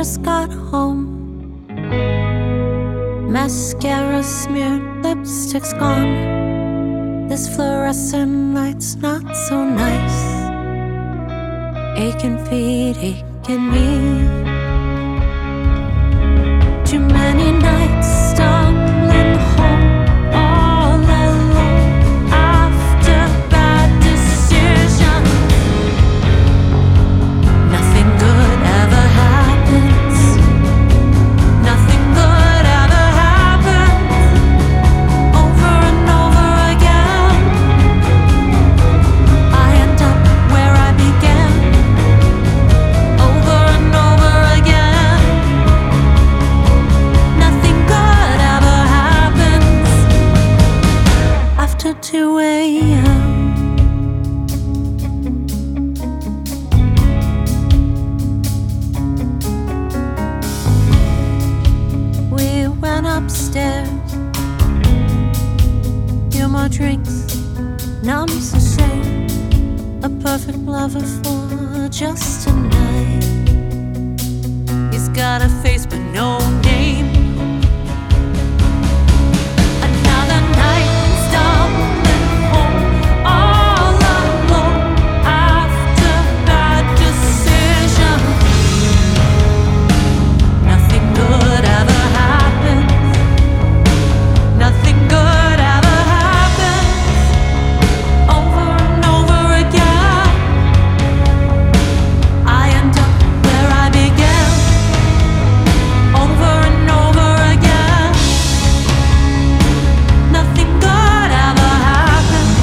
just got home. Mascara smeared, lipstick's gone. This fluorescent light's not so nice. Aching feet, aching me. Too many nights stumbling home all alone after bad decisions. Nothing good ever happens. Nothing good ever happens. Over and over again, I end up where I began. Over and over again, nothing good ever happens after 2 a.m. We went upstairs, few more drinks, numbs the same. A perfect lover for just tonight. He's got a face but no name. Another night stumbling home all alone after bad decisions. Nothing good ever happens. Nothing good ever happens. Over and over again, I end up where I began. Over and over again, nothing good ever happens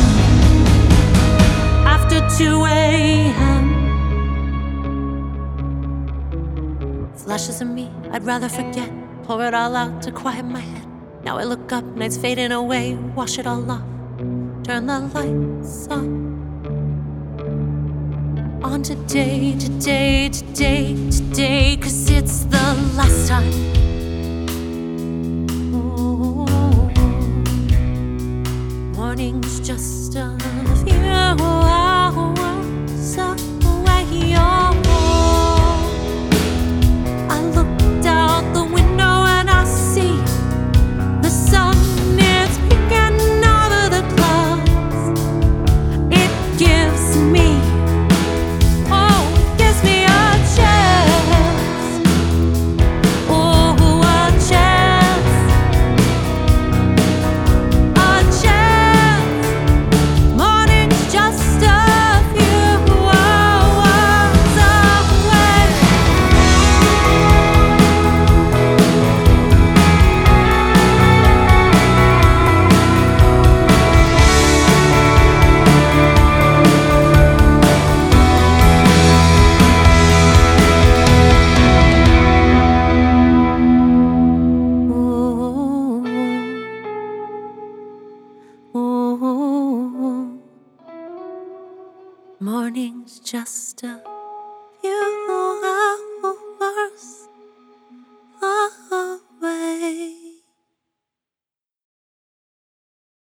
after 2 a.m. Flashes of me I'd rather forget. Pour it all out to quiet my head. Now I look up, night's fading away. Wash it all off, turn the lights off. On today, today, today, today, 'cause it's the last time. Ooh, morning's just a few hours away. I looked out the window and I see the sun is peeking over the clouds. It gives me, oh, gives me a chance. Oh, a chance. A chance. Morning's just a few hours away. Ooh, morning's just a